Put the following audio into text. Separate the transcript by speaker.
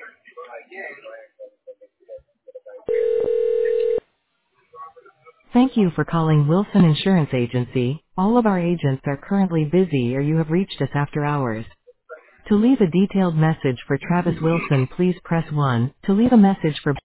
Speaker 1: Thank you for calling Wilson Insurance Agency. All of our agents are currently busy or you have reached us after hours. To leave a detailed message for Travis Wilson, please press 1. To leave a message for